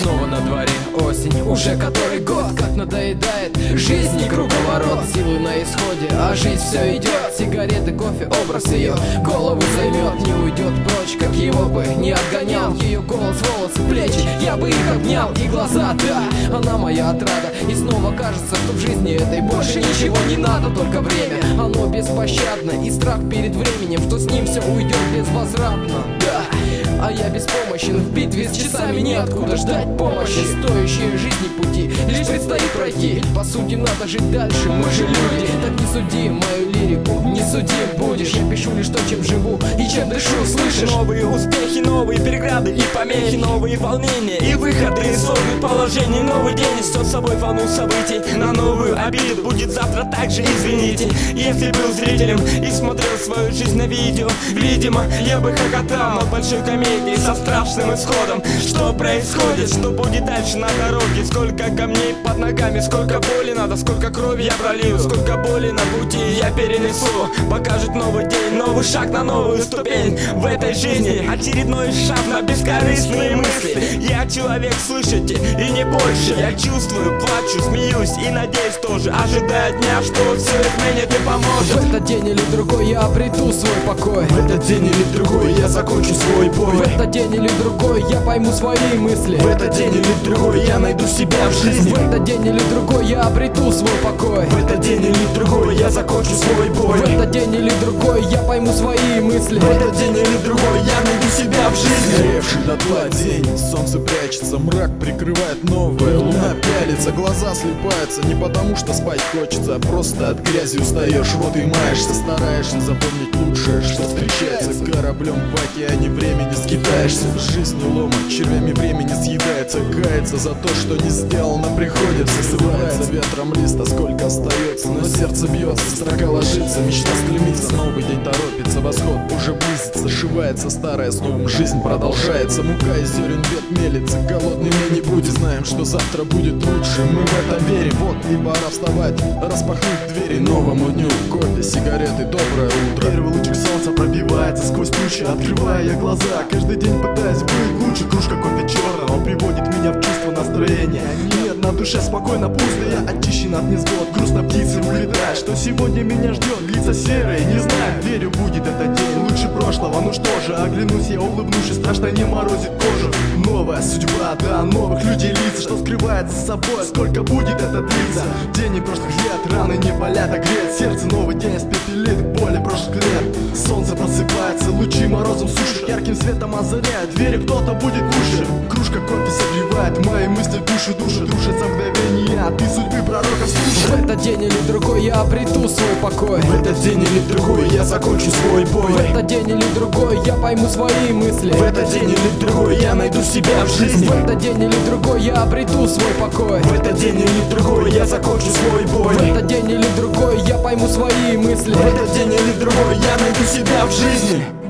Снова на дворе осень, уже который год. Как надоедает жизнь и круговорот. Силы на исходе, а жизнь все идет. Сигареты, кофе, образ ее голову займет. Не уйдет прочь, как его бы не отгонял. Ее голос, волосы, плечи, я бы их обнял. И глаза, да, она моя отрада. И снова кажется, что в жизни этой больше ничего не надо. Только время, оно беспощадно. И страх перед временем, что с ним все уйдет безвозвратно. Да, а я беспомощен в битве с часами, неоткуда ждать помощи. Стоящие жизни пути лишь предстоит пройти. Ведь по сути надо жить дальше, мы же люди. Так не суди мою лирику, не судим будешь. Я пишу лишь то, чем живу и чем дышу, слышишь? Новые успехи, новые преграды и помехи, новые волнения и выходы из сложных положений. Новый день несет с собой волну событий. На новую обиду будет завтра также, извините. Если был зрителем и смотрел свою жизнь на видео, видимо, я бы хохотал над большой комедией со страшным исходом. Что происходит, что будет дальше на дороге? Сколько камней под ногами, сколько боли надо, сколько крови я пролью, сколько боли на пути я перенесу. Покажет новый день, новый шаг на новую ступень в этой жизни. Очередной шаг на бескорыстные мысли. Я человек, слышите, и не больше. Я чувствую, плачу, смеюсь и надеюсь тоже, ожидая дня, что все изменит и поможет. В этот день или другой я обрету свой покой. В этот день или другой я закончу свой бой. В этот день или другой я пойму свои мысли. В этот день или другой я найду себя в жизни. В этот день или другой я обрету свой покой. В этот день или другой я закончу свой бой. В этот день или другой я пойму свои мысли. В этот день или другой я найду себя в жизни. Сгоревший дотла день, солнце прячется, мрак прикрывает новое. Луна пялится, глаза слипаются. Не потому что спать хочется, а просто от грязи устаешь. Вот и маешься, стараешься запомнить лучшее, что встречается. Кораблем в океане времени скитаешься. Жизнь ломом, червями времени съедается. Кается за то, что не сделано, приходится. Срывается ветром листа, сколько остается. Но сердце бьется, строка ложится, мечта стремится. Новый день торопится, восход уже близится. Сшивается старая с новым, жизнь продолжается. Мука из зерен бед мелится, голодными не будет. Знаем, что завтра будет лучше, мы в это верим. Вот и пора вставать, распахнуть двери новому дню. Кофе, сигареты, доброе утро. Первый лучик солнца пробивается сквозь тучи. Открывая я глаза, каждый день пытаясь быть лучше. Кружка кофе черного, он приводит меня в чувство, настроения нет, на душе спокойно, пусто. Я очищен от невзгод, грустно птицы улетают. Что сегодня меня ждет, лица серые, не знаю. Верю, будет этот день лучше прошлого. Ну что же, оглянусь я, улыбнувшись, страшно не морозит кожу. Новая судьба, да, новых людей лица. Что скрывает за собой, сколько будет это длиться. День и прошлых лет, раны не болят, а греет сердце. Новый день испепелит боли прошлых лет. Солнце просыпается, лучи морозом сушат, ярким светом озаряет. Верю, кто-то будет лучше. Кружка кофе согревает мои мысли, душу душит за мгновение. Ты судьбы пророков слушай. В этот день или другой я обрету свой покой. В этот день или другой я закончу свой бой. В этот день или другой я пойму свои мысли. В этот день или другой я найду себя в жизни. В этот день или другой я обрету свой покой. В этот день или другой я закончу свой бой. В этот день или другой я пойму свои мысли. В этот день или другой я найду себя в жизни.